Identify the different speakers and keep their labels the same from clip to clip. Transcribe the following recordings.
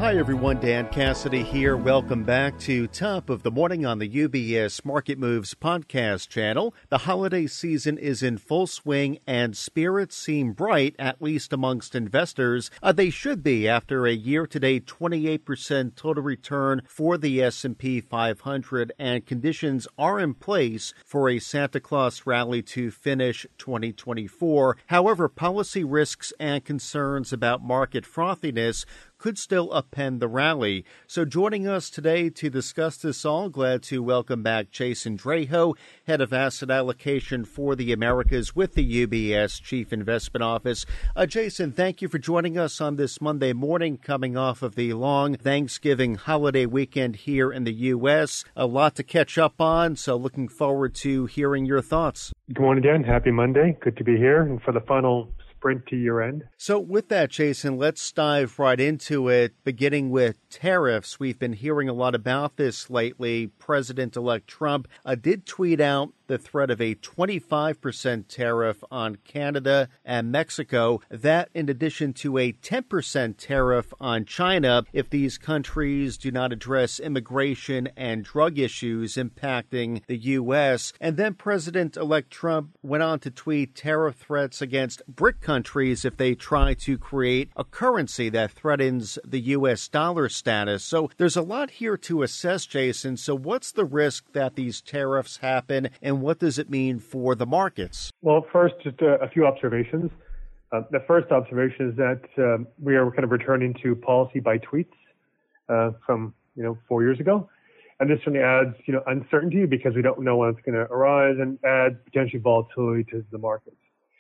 Speaker 1: Hi everyone, Dan Cassidy here. Welcome back to Top of the Morning on the UBS Market Moves podcast channel. The holiday season is in full swing and spirits seem bright, at least amongst investors. They should be after a year-to-date 28% total return for the S&P 500, and conditions are in place for a Santa Claus rally to finish 2024. However, policy risks and concerns about market frothiness could still upend the rally. So joining us today to discuss this all, glad to welcome back Jason Draho, Head of Asset Allocation for the Americas with the UBS Chief Investment Office. Jason, thank you for joining us on this Monday morning, coming off of the long Thanksgiving holiday weekend here in the U.S. A lot to catch up on, so looking forward to hearing your thoughts.
Speaker 2: Good morning, Dan. Happy Monday. Good to be here and for the final sprint to year end.
Speaker 1: So with that, Jason, let's dive right into it, beginning with tariffs. We've been hearing a lot about this lately. President-elect Trump did tweet out the threat of a 25% tariff on Canada and Mexico. That in addition to a 10% tariff on China if these countries do not address immigration and drug issues impacting the U.S. And then President-elect Trump went on to tweet tariff threats against BRIC countries if they try to create a currency that threatens the U.S. dollar status. So there's a lot here to assess, Jason. So what's the risk that these tariffs happen, and what does it mean for the markets?
Speaker 2: Well, first, just a few observations. The first observation is that we are kind of returning to policy by tweets from 4 years ago, and this certainly adds uncertainty because we don't know when it's going to arise, and adds potentially volatility to the markets.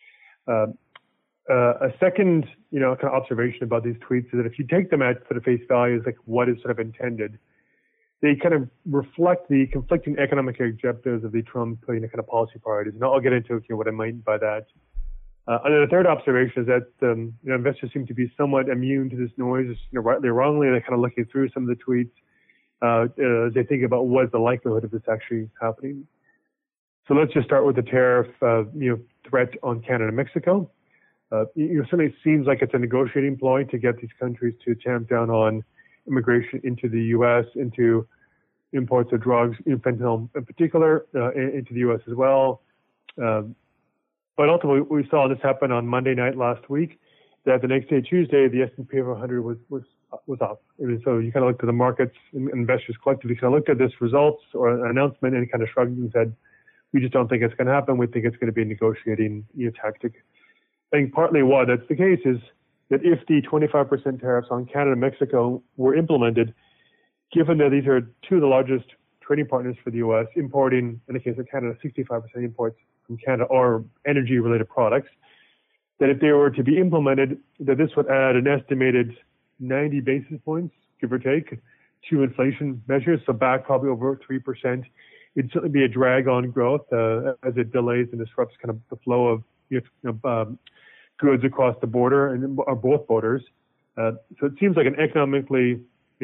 Speaker 2: A second kind of observation about these tweets is that if you take them at sort of face value as like what is sort of intended, they kind of reflect the conflicting economic objectives of the Trump kind of policy priorities. And I'll get into what I mean by that. And then the third observation is that investors seem to be somewhat immune to this noise, rightly or wrongly. They're kind of looking through some of the tweets. They think about what is the likelihood of this actually happening. So let's just start with the tariff threat on Canada and Mexico. It certainly seems like it's a negotiating ploy to get these countries to tamp down on immigration into the U.S., into imports of drugs, fentanyl in particular, into the U.S. as well. But ultimately, we saw this happen on Monday night last week, that the next day, Tuesday, the S&P 500 was up. And so you kind of looked at the markets, and investors collectively kind of looked at this results or announcement and kind of shrugged and said, we just don't think it's going to happen. We think it's going to be a negotiating tactic. I think partly why that's the case is that if the 25% tariffs on Canada and Mexico were implemented, given that these are two of the largest trading partners for the U.S., importing, in the case of Canada, 65% imports from Canada or energy-related products, that if they were to be implemented, that this would add an estimated 90 basis points, give or take, to inflation measures, so back probably over 3%. It'd certainly be a drag on growth as it delays and disrupts kind of the flow of goods across the border and or both borders. So it seems like an economically,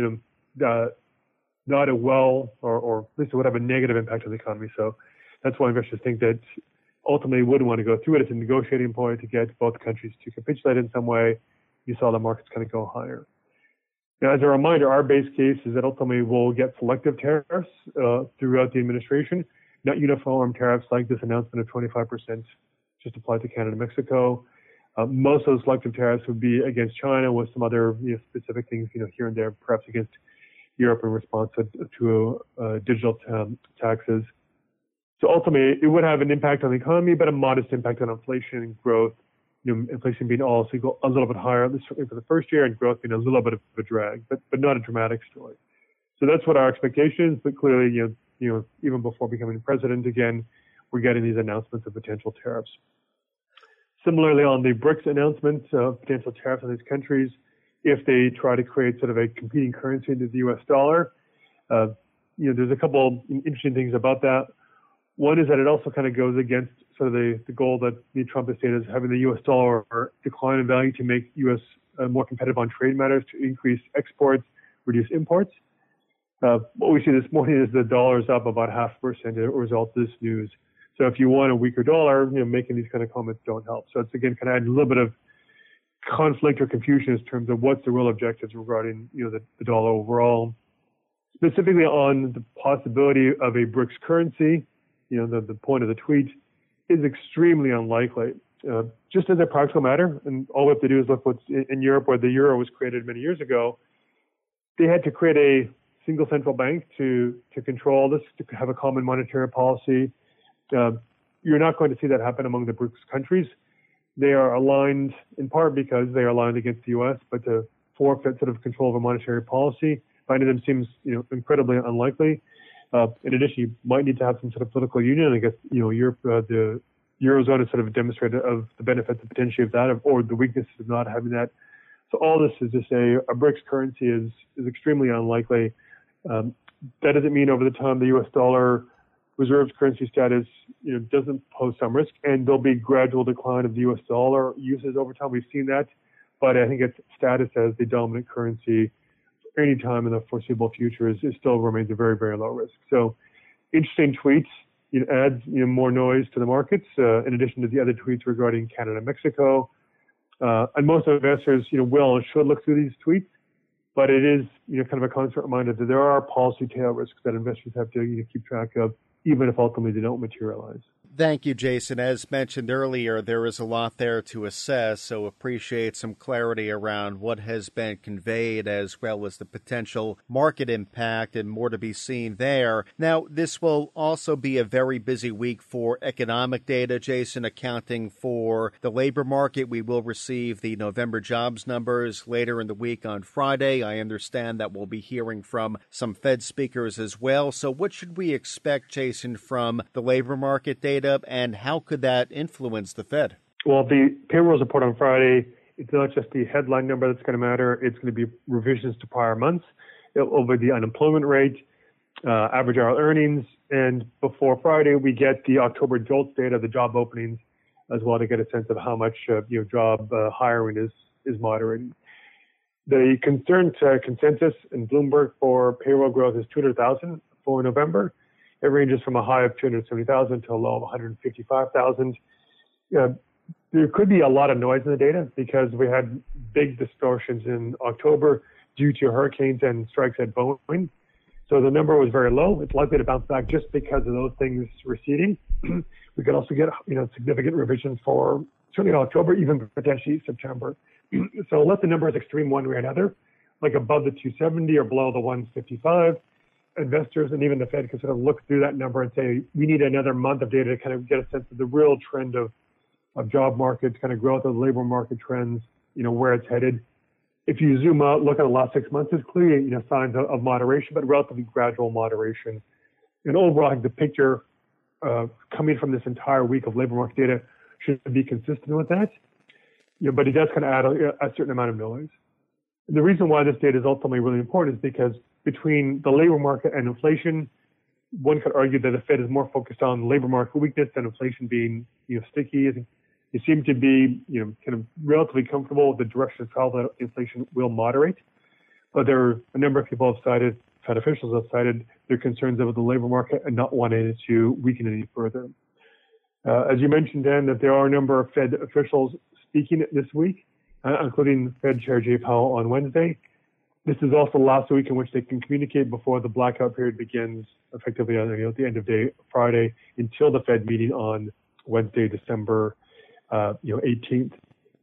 Speaker 2: not a well, or at least it would have a negative impact on the economy. So that's why investors think that ultimately wouldn't want to go through it. It's a negotiating point to get both countries to capitulate in some way. You saw the markets kind of go higher. Now, as a reminder, our base case is that ultimately we'll get selective tariffs throughout the administration, not uniform tariffs like this announcement of 25% just applied to Canada and Mexico. Most of those selective tariffs would be against China with some other specific things, here and there, perhaps against Europe in response to digital taxes. So ultimately, it would have an impact on the economy, but a modest impact on inflation and growth. Inflation being all so a little bit higher, at least certainly for the first year, and growth being a little bit of a drag, but not a dramatic story. So that's what our expectation is. But clearly, even before becoming president again, we're getting these announcements of potential tariffs. Similarly, on the BRICS announcement of potential tariffs on these countries, if they try to create sort of a competing currency into the U.S. dollar, there's a couple interesting things about that. One is that it also kind of goes against sort of the goal that Trump has stated as having the U.S. dollar decline in value to make U.S. More competitive on trade matters, to increase exports, reduce imports. What we see this morning is the dollar is up about 0.5% as a result of this news. So if you want a weaker dollar, making these kind of comments don't help. So it's again kind of adding a little bit of conflict or confusion in terms of what's the real objectives regarding, the dollar overall. Specifically on the possibility of a BRICS currency, the point of the tweet is extremely unlikely. Just as a practical matter, and all we have to do is look what's in Europe, where the euro was created many years ago. They had to create a single central bank to control this, to have a common monetary policy. You're not going to see that happen among the BRICS countries. They are aligned in part because they are aligned against the U.S., but to forfeit sort of control of a monetary policy, finding them seems, incredibly unlikely. In addition, you might need to have some sort of political union. I guess, Europe, the Eurozone has sort of demonstrated of the benefits and potentially of that, or the weaknesses of not having that. So all this is to say a BRICS currency is extremely unlikely. That doesn't mean over the time the U.S. dollar reserves currency status, doesn't pose some risk, and there'll be gradual decline of the U.S. dollar uses over time. We've seen that, but I think its status as the dominant currency for any time in the foreseeable future is still remains a very, very low risk. So interesting tweets. It adds more noise to the markets, in addition to the other tweets regarding Canada and Mexico. And most investors, will and should look through these tweets, but it is, kind of a constant reminder that there are policy tail risks that investors have to keep track of, even if ultimately they don't materialize.
Speaker 1: Thank you, Jason. As mentioned earlier, there is a lot there to assess, so appreciate some clarity around what has been conveyed as well as the potential market impact and more to be seen there. Now, this will also be a very busy week for economic data, Jason, accounting for the labor market. We will receive the November jobs numbers later in the week on Friday. I understand that we'll be hearing from some Fed speakers as well. So what should we expect, Jason, from the labor market data? And how could that influence the Fed?
Speaker 2: Well, the payrolls report on Friday, it's not just the headline number that's going to matter. It's going to be revisions to prior months over the unemployment rate, average hourly earnings. And before Friday, we get the October JOLTS data, the job openings, as well, to get a sense of how much job hiring is moderating. The concerned consensus in Bloomberg for payroll growth is 200,000 for November. It ranges from a high of 270,000 to a low of 155,000. There could be a lot of noise in the data because we had big distortions in October due to hurricanes and strikes at Boeing. So the number was very low. It's likely to bounce back just because of those things receding. We could also get, significant revisions for certainly October, even potentially September. So unless the number is extreme one way or another, like above the 270 or below the 155, investors and even the Fed can sort of look through that number and say, we need another month of data to kind of get a sense of the real trend of job markets, kind of growth of labor market trends, where it's headed. If you zoom out, look at the last 6 months, it's clearly, signs of moderation, but relatively gradual moderation. And overall, I think the picture coming from this entire week of labor market data should be consistent with that. But it does kind of add a certain amount of noise. And the reason why this data is ultimately really important is because between the labor market and inflation, one could argue that the Fed is more focused on labor market weakness than inflation being, sticky. You seem to be, kind of relatively comfortable with the direction of travel that inflation will moderate. But there are a number of people have cited, Fed officials have cited their concerns about the labor market and not wanting it to weaken any further. As you mentioned, Dan, that there are a number of Fed officials speaking this week, including Fed Chair Jay Powell on Wednesday. This is also the last week in which they can communicate before the blackout period begins, effectively at the end of day Friday, until the Fed meeting on Wednesday, December 18th.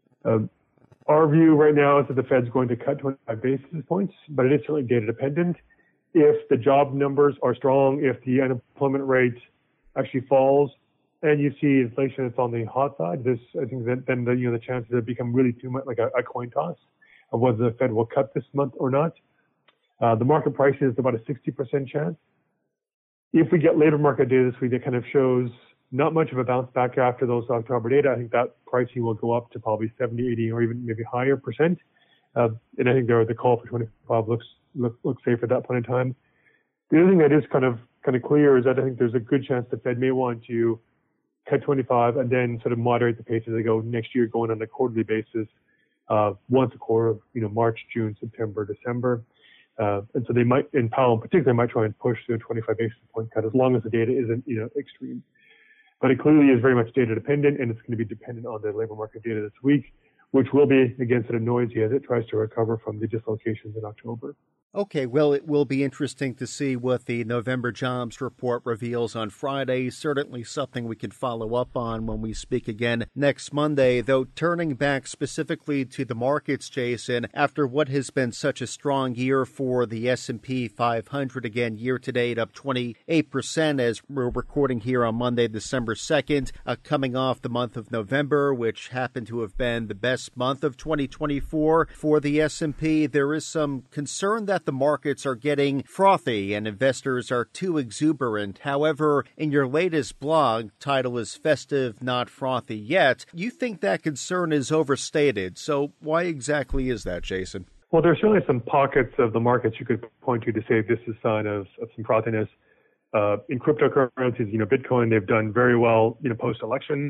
Speaker 2: Our view right now is that the Fed's going to cut 25 basis points, but it is certainly data dependent. If the job numbers are strong, if the unemployment rate actually falls, and you see inflation that's on the hot side, I think that then the chances have become really too much like a coin toss of whether the Fed will cut this month or not. The market pricing is about a 60% chance. If we get labor market data this week that kind of shows not much of a bounce back after those October data, I think that pricing will go up to probably 70, 80, or even maybe higher percent. And I think the call for 25 looks safe at that point in time. The other thing that is kind of clear is that I think there's a good chance the Fed may want to cut 25 and then sort of moderate the pace as they go next year, going on a quarterly basis. Once a quarter, March, June, September, December. And so they might, and Powell in particular, might try and push through a 25 basis point cut as long as the data isn't, extreme. But it clearly is very much data dependent, and it's going to be dependent on the labor market data this week, which will be, again, sort of noisy as it tries to recover from the dislocations in October.
Speaker 1: Okay, well, it will be interesting to see what the November jobs report reveals on Friday. Certainly something we can follow up on when we speak again next Monday. Though turning back specifically to the markets, Jason, after what has been such a strong year for the S&P 500, again, year-to-date up 28% as we're recording here on Monday, December 2nd, coming off the month of November, which happened to have been the best month of 2024 for the S&P. There is some concern that the markets are getting frothy and investors are too exuberant. However, in your latest blog, title is Festive, Not Frothy Yet, you think that concern is overstated. So why exactly is that, Jason?
Speaker 2: Well, there's certainly some pockets of the markets you could point to say this is a sign of some frothiness. In cryptocurrencies, Bitcoin, they've done very well, post-election.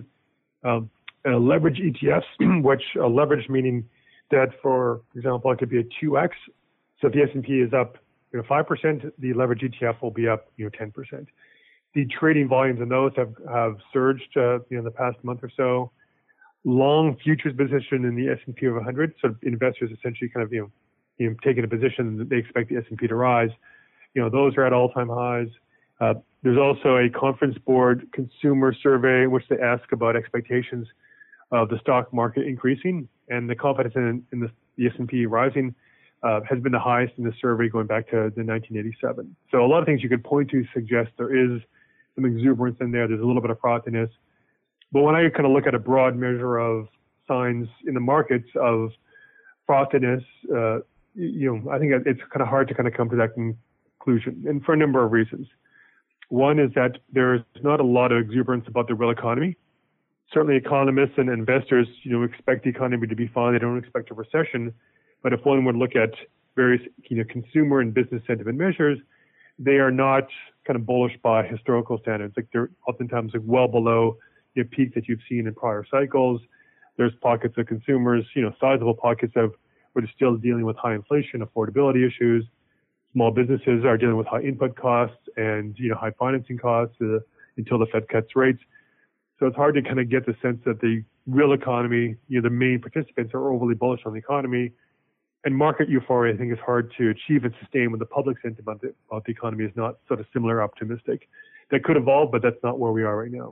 Speaker 2: Leverage ETFs, which leverage meaning that, for example, it could be a 2x. So if the S&P is up 5%, the leverage ETF will be up 10%. The trading volumes in those have surged in the past month or so. Long futures position in the S&P 100, so investors essentially kind of taking a position that they expect the S&P to rise. Those are at all-time highs. There's also a Conference Board consumer survey in which they ask about expectations of the stock market increasing, and the confidence in the S&P rising has been the highest in the survey going back to the 1987. So a lot of things you could point to suggest there is some exuberance in there. There's a little bit of frothiness. But when I kind of look at a broad measure of signs in the markets of frothiness, I think it's kind of hard to kind of come to that conclusion, and for a number of reasons. One is that there's not a lot of exuberance about the real economy. Certainly economists and investors, expect the economy to be fine. They don't expect a recession. But if one would look at various, consumer and business sentiment measures, they are not kind of bullish by historical standards. Like they're oftentimes well below the peak that you've seen in prior cycles. There's pockets of consumers, sizable pockets where they're still dealing with high inflation, affordability issues. Small businesses are dealing with high input costs and, high financing costs until the Fed cuts rates. So it's hard to kind of get the sense that the real economy, the main participants are overly bullish on the economy. And market euphoria, I think, is hard to achieve and sustain when the public sentiment about the economy is not sort of similar optimistic. That could evolve, but that's not where we are right now.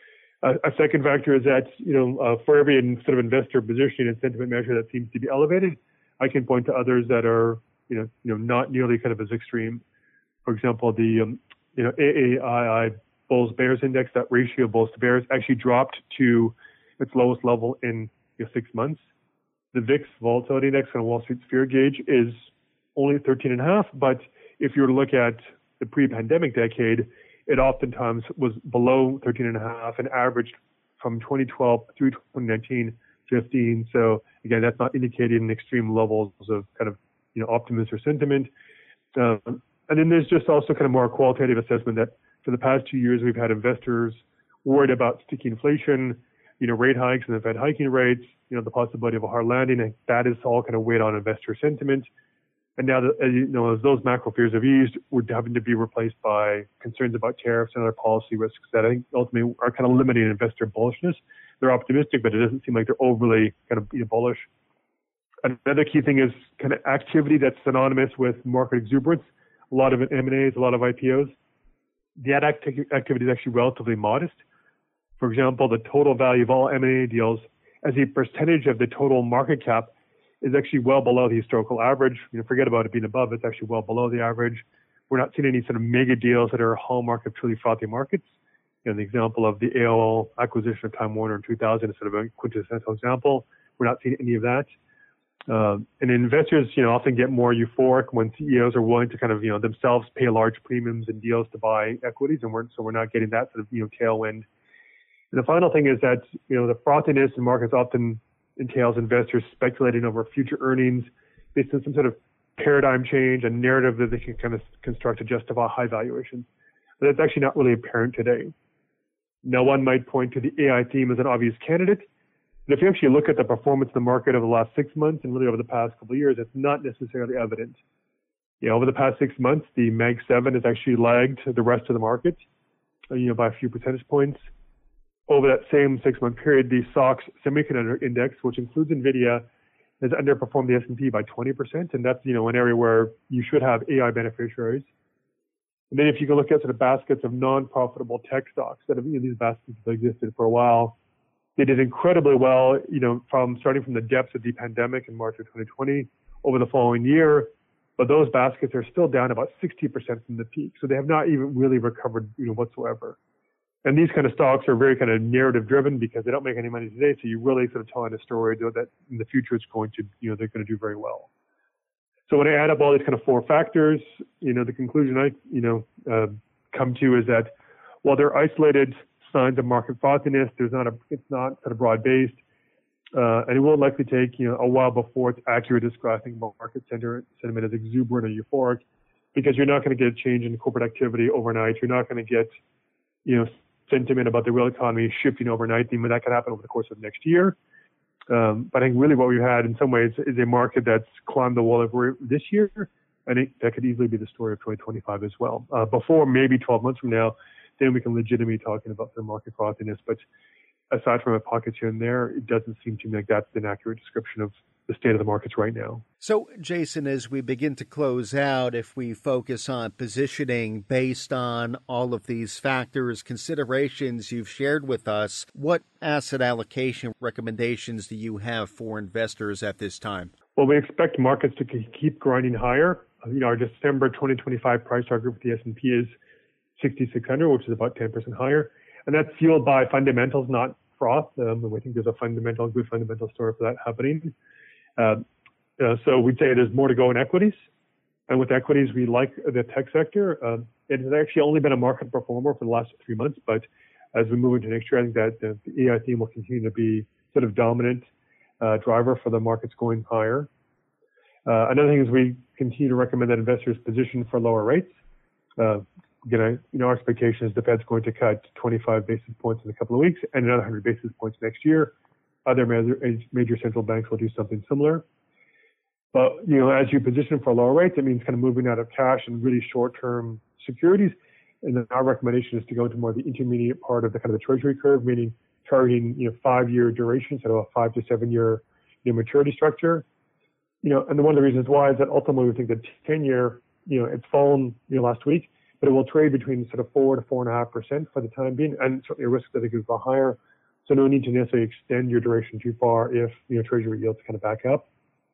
Speaker 2: A second factor is that, for every sort of investor position and sentiment measure that seems to be elevated, I can point to others that are, not nearly kind of as extreme. For example, the, AAII Bulls Bears Index, that ratio of bulls to bears actually dropped to its lowest level in 6 months. The VIX Volatility Index on Wall Street's fear gauge is only 13.5, but if you were to look at the pre-pandemic decade, it oftentimes was below 13.5 and averaged from 2012 through 2019, 15. So again, that's not indicating extreme levels of kind of, optimism or sentiment. And then there's just also kind of more qualitative assessment that for the past 2 years, we've had investors worried about sticky inflation, rate hikes and the Fed hiking rates, the possibility of a hard landing, and that is all kind of weighed on investor sentiment. And now that, as those macro fears have eased, we're having to be replaced by concerns about tariffs and other policy risks that I think ultimately are kind of limiting investor bullishness. They're optimistic, but it doesn't seem like they're overly kind of bullish. Another key thing is kind of activity that's synonymous with market exuberance. A lot of M&As, a lot of IPOs. That activity is actually relatively modest. For example, the total value of all M&A deals as a percentage of the total market cap is actually well below the historical average. Forget about it being above, it's actually well below the average. We're not seeing any sort of mega deals that are a hallmark of truly frothy markets. The example of the AOL acquisition of Time Warner in 2000 is sort of a quintessential example. We're not seeing any of that. And investors, often get more euphoric when CEOs are willing to kind of, themselves pay large premiums in deals to buy equities, and we're not getting that sort of, tailwind. And the final thing is that, the frothiness in markets often entails investors speculating over future earnings based on some sort of paradigm change and narrative that they can kind of construct to justify high valuations. But that's actually not really apparent today. Now, one might point to the AI theme as an obvious candidate. But if you actually look at the performance of the market over the last 6 months and really over the past couple of years, it's not necessarily evident. Over the past 6 months, the Mag 7 has actually lagged the rest of the market, by a few percentage points. over that same 6-month period, the SOX Semiconductor Index, which includes NVIDIA, has underperformed the S&P by 20%, and that's, an area where you should have AI beneficiaries. And then if you can look at sort of baskets of non-profitable tech stocks that have, these baskets have existed for a while, they did incredibly well, starting from the depths of the pandemic in March of 2020 over the following year. But those baskets are still down about 60% from the peak. So they have not even really recovered, whatsoever. And these kind of stocks are very kind of narrative driven because they don't make any money today. So you're really sort of telling a story that in the future it's going to, they're going to do very well. So when I add up all these kind of 4 factors, the conclusion I, come to is that while there are isolated signs of market frothiness, it's not sort of broad based, and it will likely take a while before it's accurate describing market sentiment as exuberant or euphoric, because you're not going to get a change in corporate activity overnight. You're not going to get sentiment about the real economy shifting overnight. That could happen over the course of next year. But I think really what we've had in some ways is a market that's climbed the wall over this year. I think that could easily be the story of 2025 as well. Before maybe 12 months from now, then we can legitimately talking about the market frothiness. But aside from a pockets here and there, it doesn't seem to me like that's an accurate description of the state of the markets right now.
Speaker 1: So, Jason, as we begin to close out, if we focus on positioning based on all of these factors, considerations you've shared with us, what asset allocation recommendations do you have for investors at this time?
Speaker 2: Well, we expect markets to keep grinding higher. Our December 2025 price target for the S&P is 6,600, which is about 10% higher. And that's fueled by fundamentals, not froth. And we think there's a good fundamental story for that happening. So we'd say there's more to go in equities. And with equities, we like the tech sector. It has actually only been a market performer for the last 3 months. But as we move into next year, I think that the AI theme will continue to be sort of dominant driver for the markets going higher. Another thing is we continue to recommend that investors position for lower rates. Again, our expectation is the Fed's going to cut 25 basis points in a couple of weeks and another 100 basis points next year. Other major central banks will do something similar. But, as you position for lower rates, it means kind of moving out of cash and really short-term securities. And then our recommendation is to go into more of the intermediate part of the kind of the treasury curve, meaning targeting, 5-year duration instead of a 5 to 7 year maturity structure. And one of the reasons why is that ultimately we think that 10-year, it's fallen, last week, but it will trade between sort of 4 to 4.5% for the time being, and certainly a risk that it could go higher. So no need to necessarily extend your duration too far if, treasury yields kind of back up.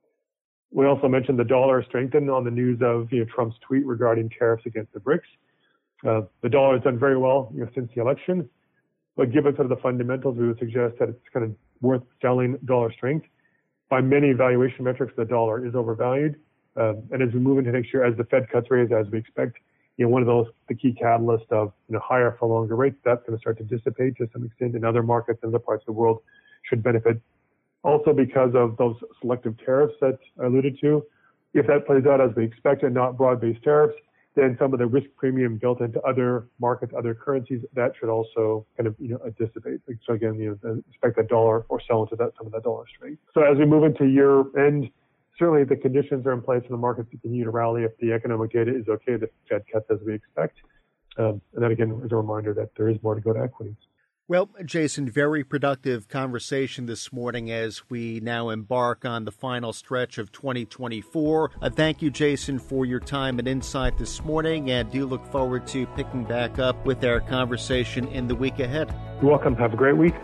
Speaker 2: We also mentioned the dollar strengthened on the news of, Trump's tweet regarding tariffs against the BRICS. The dollar has done very well, since the election, but given sort of the fundamentals, we would suggest that it's kind of worth selling dollar strength. By many valuation metrics, the dollar is overvalued. And as we move into next year, as the Fed cuts rates, as we expect, one of the key catalysts of, higher for longer rates, that's going to start to dissipate to some extent, and other markets in other parts of the world should benefit. Also because of those selective tariffs that I alluded to. If that plays out as we expect and not broad-based tariffs, then some of the risk premium built into other markets, other currencies, that should also kind of, dissipate. So again, expect that dollar or sell into some of that dollar strength. So as we move into year end, certainly the conditions are in place for the markets to continue to rally if the economic data is okay, the Fed cuts as we expect. And then again, as a reminder that there is more to go to equities.
Speaker 1: Well, Jason, very productive conversation this morning as we now embark on the final stretch of 2024. Thank you, Jason, for your time and insight this morning, and do look forward to picking back up with our conversation in the week ahead.
Speaker 2: You're welcome. Have a great week.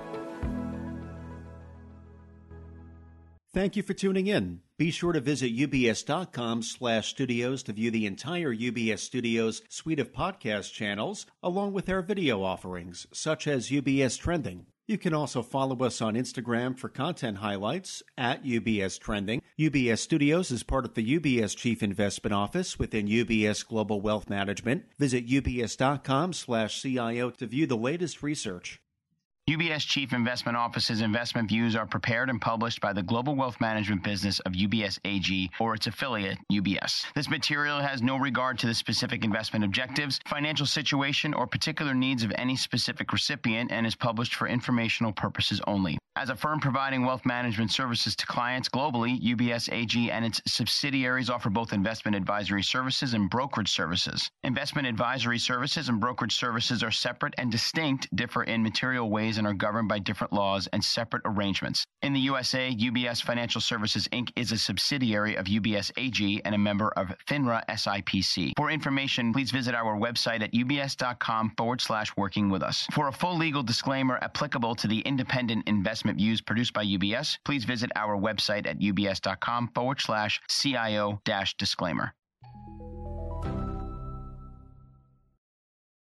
Speaker 1: Thank you for tuning in. Be sure to visit ubs.com/studios to view the entire UBS Studios suite of podcast channels, along with our video offerings, such as UBS Trending. You can also follow us on Instagram for content highlights at UBS Trending. UBS Studios is part of the UBS Chief Investment Office within UBS Global Wealth Management. Visit ubs.com/CIO to view the latest research.
Speaker 3: UBS Chief Investment Office's investment views are prepared and published by the global wealth management business of UBS AG or its affiliate, UBS. This material has no regard to the specific investment objectives, financial situation, or particular needs of any specific recipient and is published for informational purposes only. As a firm providing wealth management services to clients globally, UBS AG and its subsidiaries offer both investment advisory services and brokerage services. Investment advisory services and brokerage services are separate and distinct, differ in material ways, and are governed by different laws and separate arrangements. In the USA, UBS Financial Services, Inc. is a subsidiary of UBS AG and a member of FINRA SIPC. For information, please visit our website at ubs.com/working with us. For a full legal disclaimer applicable to the independent investment views produced by UBS, please visit our website at ubs.com/CIO-disclaimer.